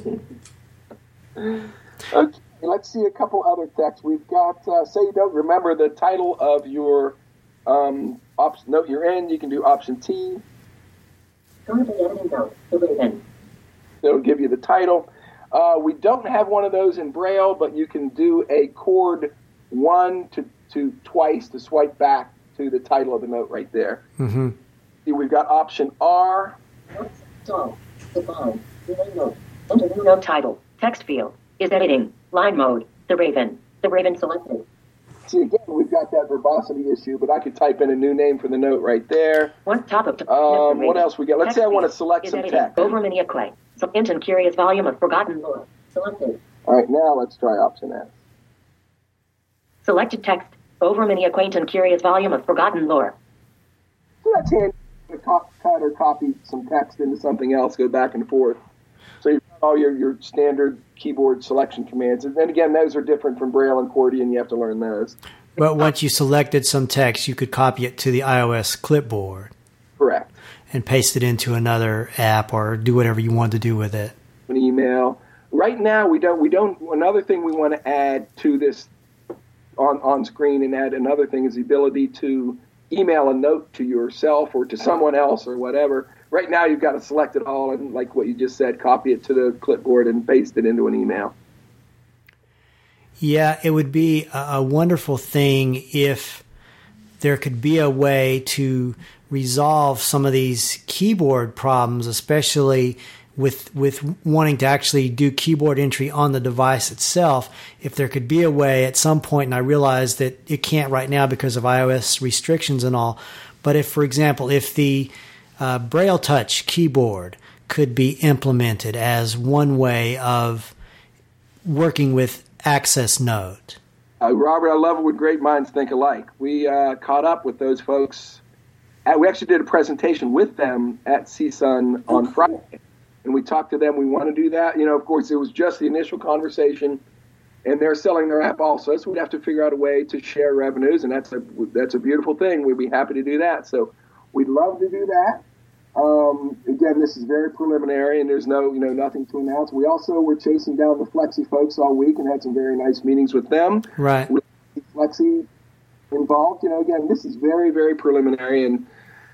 Okay, let's see a couple other texts. We've got, say you don't remember the title of your note you're in, you can do option T.
Go to the editing note, the Raven.
It'll give you the title. We don't have one of those in Braille, but you can do a chord 1 to twice to swipe back to the title of the note right there.
Mm-hmm.
We've got option R.
Notes, song, define, new note, enter new note title, text field, is editing, line mode, the Raven selected.
See, again, we've got that verbosity issue, but I could type in a new name for the note right there.
One top of
what else we got? Let's say I want to select some text.
Over mini clay. Some and curious volume of forgotten lore. Selected.
All right, now let's try option S.
Selected text. Over many acquaint curious volume of forgotten lore.
So that's handy to cut or copy some text into something else, go back and forth. So you've got all your standard keyboard selection commands. And then again, those are different from Braille and QWERTY, and you have to learn those.
But once you selected some text, you could copy it to the iOS clipboard.
Correct.
And paste it into another app or do whatever you want to do with it.
An email. Right now, we don't. Another thing we want to add to this on screen and add another thing is the ability to email a note to yourself or to someone else or whatever. Right now, you've got to select it all and, like what you just said, copy it to the clipboard and paste it into an email.
Yeah, it would be a wonderful thing if there could be a way to resolve some of these keyboard problems, especially with wanting to actually do keyboard entry on the device itself. If there could be a way at some point, and I realize that it can't right now because of iOS restrictions and all, but if, for example, if the Braille Touch keyboard could be implemented as one way of working with Access Note.
Robert, I love it when great minds think alike. We caught up with those folks. We actually did a presentation with them at CSUN on Friday, and we talked to them. We want to do that. Of course, it was just the initial conversation, and they're selling their app also, so we'd have to figure out a way to share revenues, and that's a beautiful thing. We'd be happy to do that. So we'd love to do that. Again, this is very preliminary, and there's nothing to announce. We also were chasing down the Flexi folks all week and had some very nice meetings with them.
Right.
With Flexi involved. Again, this is very, very preliminary, and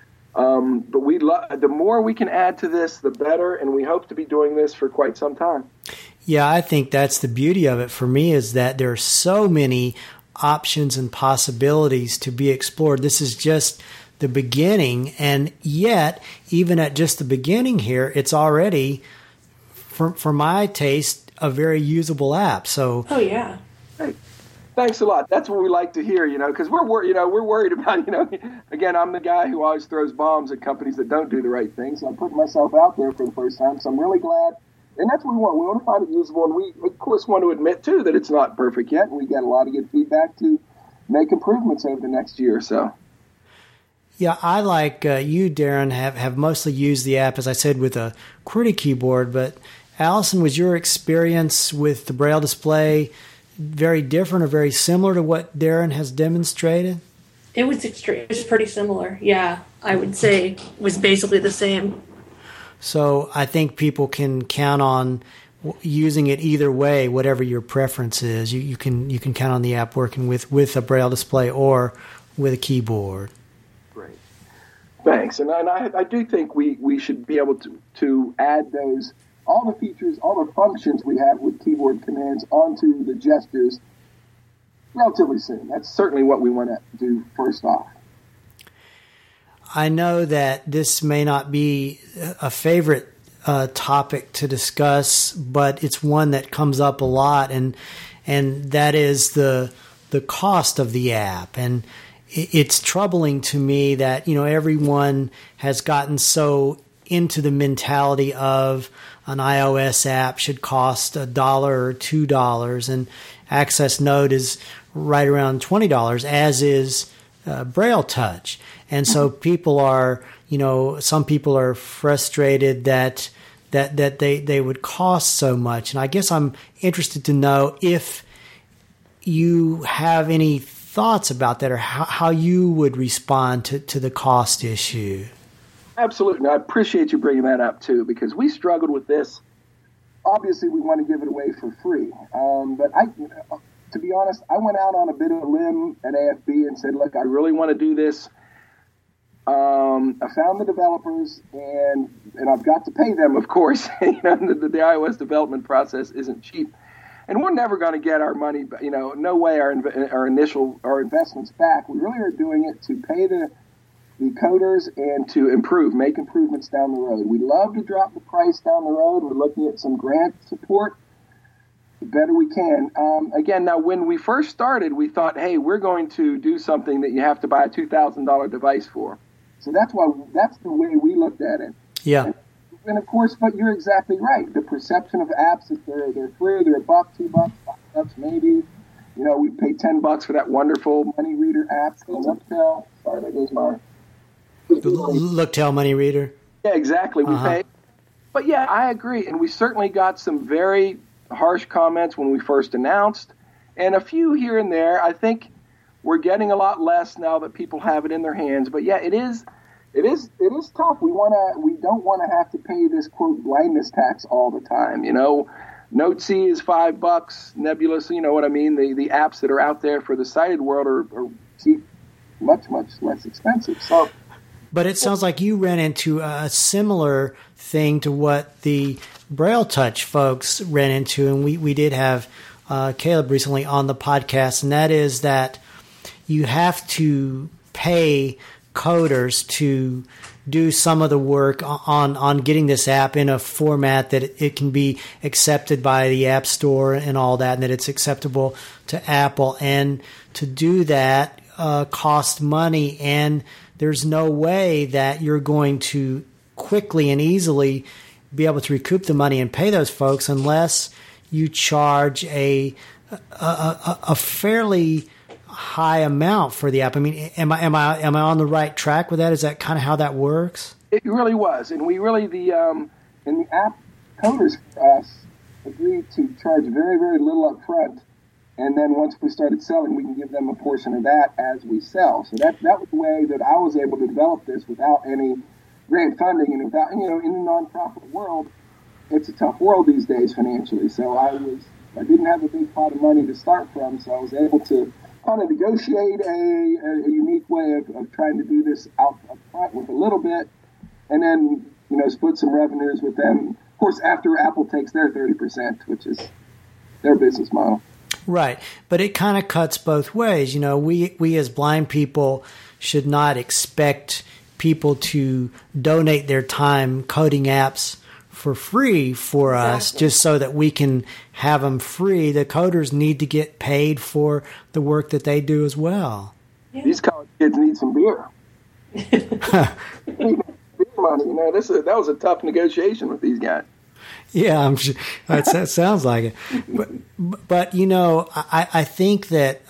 but the more we can add to this, the better, and we hope to be doing this for quite some time.
Yeah, I think that's the beauty of it for me, is that there are so many options and possibilities to be explored. This is just the beginning, and yet, even at just the beginning here, it's already, for my taste, a very usable app. So,
oh yeah.
Hey, thanks a lot. That's what we like to hear, because we're worried about, again, I'm the guy who always throws bombs at companies that don't do the right thing. So I'm putting myself out there for the first time. So I'm really glad. And that's what we want. We want to find it usable. And we, of course, want to admit, too, that it's not perfect yet. And we got a lot of good feedback to make improvements over the next year or so.
Yeah, I, like you, Darren, have mostly used the app, as I said, with a QWERTY keyboard. But, Allison, was your experience with the Braille display very different or very similar to what Darren has demonstrated?
It was extreme. It was pretty similar. Yeah, I would say it was basically the same.
So I think people can count on using it either way, whatever your preference is. You can count on the app working with a Braille display or with a keyboard.
Great. Thanks. And I do think we should be able to add those, all the features, all the functions we have with keyboard commands onto the gestures relatively soon. That's certainly what we want to do first off.
I know that this may not be a favorite topic to discuss, but it's one that comes up a lot, and that is the cost of the app. And it's troubling to me that everyone has gotten so into the mentality of an iOS app should cost $1 or $2, and Access Note is right around $20, as is Braille Touch. And so people are, some people are frustrated that they would cost so much. And I guess I'm interested to know if you have any thoughts about that, or how you would respond to the cost issue.
Absolutely. I appreciate you bringing that up, too, because we struggled with this. Obviously, we want to give it away for free. But to be honest, I went out on a bit of a limb at AFB and said, look, I really want to do this. I found the developers, and I've got to pay them, of course. The iOS development process isn't cheap. And we're never going to get our money, no way our investments back. We really are doing it to pay the coders and to make improvements down the road. We love to drop the price down the road. We're looking at some grant support the better we can. Again, now when we first started, we thought, hey, we're going to do something that you have to buy a $2,000 device for. So that's the way we looked at it.
Yeah.
And of course, but you're exactly right. The perception of apps, if they're free, they're $1, $2, $5 maybe. We pay $10 for that wonderful money reader app. Looktail. Sorry, there goes my
Looktail Money Reader.
Yeah, exactly. We pay. But yeah, I agree. And we certainly got some very harsh comments when we first announced, and a few here and there. I think we're getting a lot less now that people have it in their hands. But yeah, it is tough. We don't want to have to pay this quote blindness tax all the time. Notesy is $5. Nebulous, you know what I mean? The apps that are out there for the sighted world are cheap, much, much less expensive. So,
but it sounds like you ran into a similar thing to what the Braille Touch folks ran into, and we did have Caleb recently on the podcast, and that is that you have to pay coders to do some of the work on getting this app in a format that it can be accepted by the App Store and all that, and that it's acceptable to Apple. And to do that costs money, and there's no way that you're going to quickly and easily be able to recoup the money and pay those folks unless you charge a fairly high amount for the app. I mean, am I on the right track with that? Is that kind of how that works?
It really was, and we really the app coders agreed to charge very, very little up front, and then once we started selling, we can give them a portion of that as we sell. So that was the way that I was able to develop this without any grant funding, and without in the nonprofit world, it's a tough world these days financially. So I didn't have a big pot of money to start from, so I was able to kind of negotiate a unique way of trying to do this out front with a little bit, and then split some revenues with them. Of course, after Apple takes their 30%, which is their business model.
Right, but it kind of cuts both ways. We as blind people should not expect people to donate their time coding apps for free for us, just so that we can have them free. The coders need to get paid for the work that they do as well.
Yeah. These college kids need some beer. Beer money. That was a tough negotiation with these guys.
Yeah, I'm sure that sounds like it. But I think that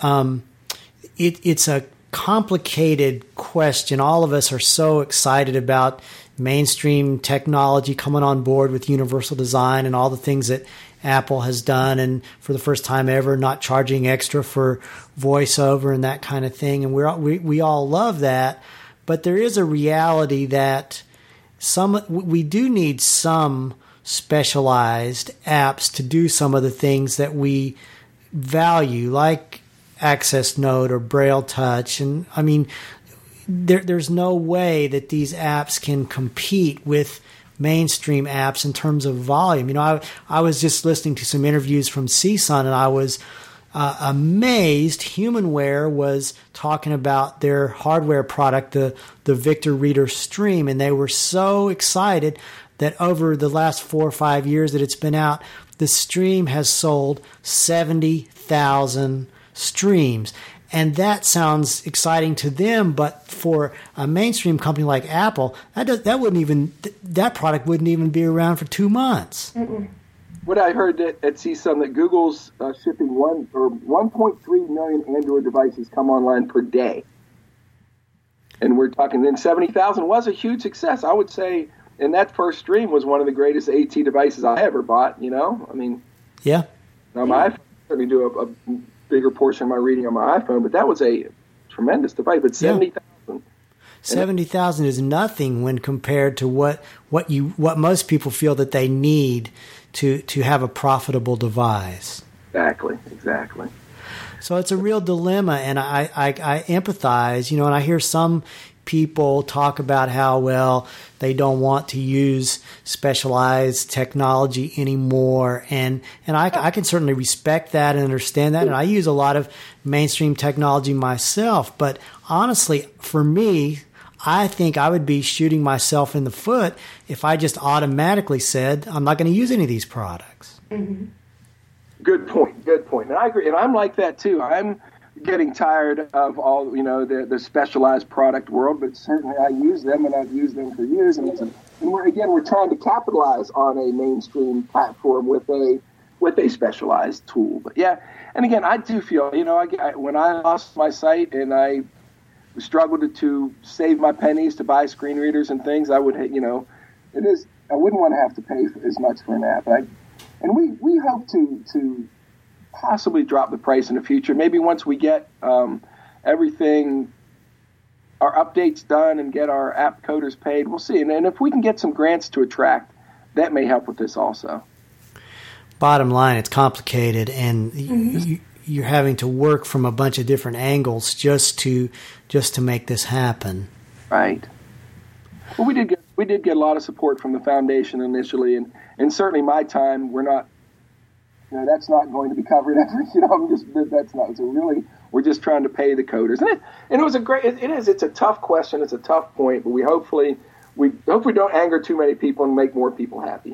it's a complicated question. All of us are so excited about mainstream technology coming on board with universal design and all the things that Apple has done, and for the first time ever, not charging extra for voiceover and that kind of thing. And we all love that, but there is a reality that we do need some specialized apps to do some of the things that we value, like Access Note or Braille Touch. And I mean, there's no way that these apps can compete with mainstream apps in terms of volume. I was just listening to some interviews from CSUN, and I was amazed. HumanWare was talking about their hardware product, the Victor Reader Stream, and they were so excited that over the last 4 or 5 years that it's been out, the Stream has sold 70,000 streams. And that sounds exciting to them, but for a mainstream company like Apple, that product wouldn't even be around for 2 months.
Mm-mm.
What I heard at CSUN that Google's shipping 1.3 million Android devices come online per day. And we're talking then 70,000 was a huge success. I would say, and that first stream was one of the greatest AT devices I ever bought, I mean,
yeah.
Now my iPhone certainly do a bigger portion of my reading on my iPhone, but that was a tremendous device. But 70,000.
70,000 is nothing when compared to what most people feel that they need to have a profitable device.
Exactly.
So it's a real dilemma, and I empathize, and I hear some people talk about how, well, they don't want to use specialized technology anymore, and I can certainly respect that and understand that, and I use a lot of mainstream technology myself, but honestly, for me, I think I would be shooting myself in the foot if I just automatically said, I'm not going to use any of these products.
Mm-hmm.
Good point. And I agree. And I'm like that, too. I'm getting tired of all, the specialized product world, but certainly I use them, and I've used them for years. And we're trying to capitalize on a mainstream platform with a specialized tool. But yeah, and again, I do feel, when I lost my sight and I struggled to save my pennies to buy screen readers and things, I would, I wouldn't want to have to pay as much for an app. And we hope to possibly drop the price in the future. Maybe once we get everything, our updates done and get our app coders paid, we'll see. And if we can get some grants to attract, that may help with this also.
Bottom line, it's complicated, and you're having to work from a bunch of different angles just to make this happen.
Right. Well, we did get a lot of support from the foundation initially, and certainly my time, we're not, that's not going to be covered ever. That's not. So really, we're just trying to pay the coders, and it was a great. It's a tough question. It's a tough point, but we hopefully don't anger too many people and make more people happy.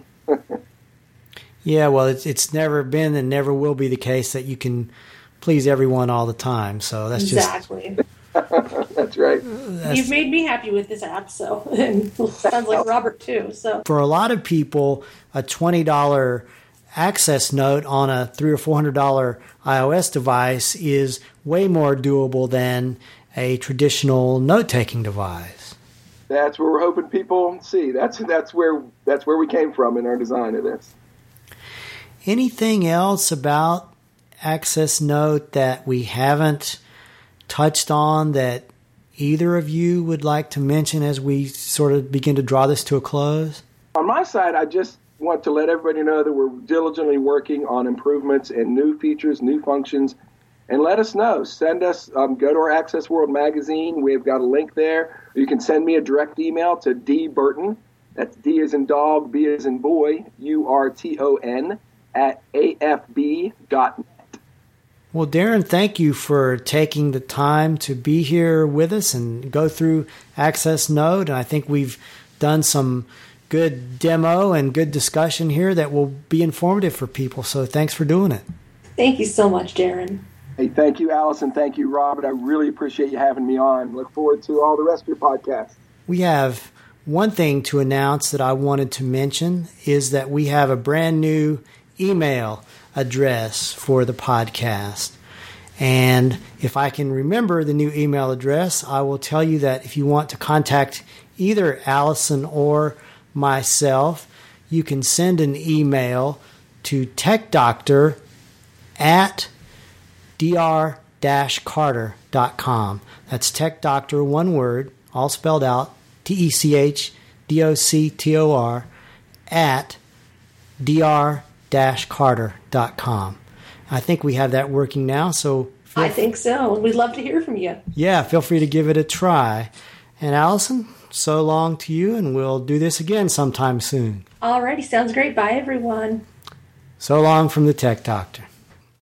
Yeah, well, it's never been and never will be the case that you can please everyone all the time. So that's
exactly.
That's right.
You've made me happy with this app, so and sounds like Robert too. So
for a lot of people, a $20 access note on a $300 or $400 iOS device is way more doable than a traditional note-taking device.
That's where we're hoping people see. That's where we came from in our design of this.
Anything else about Access Note that we haven't touched on that either of you would like to mention as we sort of begin to draw this to a close? On
my side, I just want to let everybody know that we're diligently working on improvements and new features, new functions, and let us know. Send us, go to our Access World magazine. We've got a link there. You can send me a direct email to D. Burton. That's D as in dog, B as in boy, URTON @afb.net.
Well, Darren, thank you for taking the time to be here with us and go through Access Note. And I think we've done some good demo and good discussion here that will be informative for people. So thanks for doing it.
Thank you so much, Darren.
Hey, thank you, Allison. Thank you, Robert. I really appreciate you having me on. Look forward to all the rest of your podcasts.
We have one thing to announce that I wanted to mention is that we have a brand new email address for the podcast. And if I can remember the new email address, I will tell you that if you want to contact either Allison or myself, you can send an email to techdoctor@dr-carter.com. That's techdoctor, one word, all spelled out, TECHDOCTOR @dr-carter.com. I think we have that working now, so
I think so. We'd love to hear from you.
Yeah, feel free to give it a try. And Allison, so long to you, and we'll do this again sometime soon.
Alrighty, sounds great. Bye, everyone.
So long from the Tech Doctor.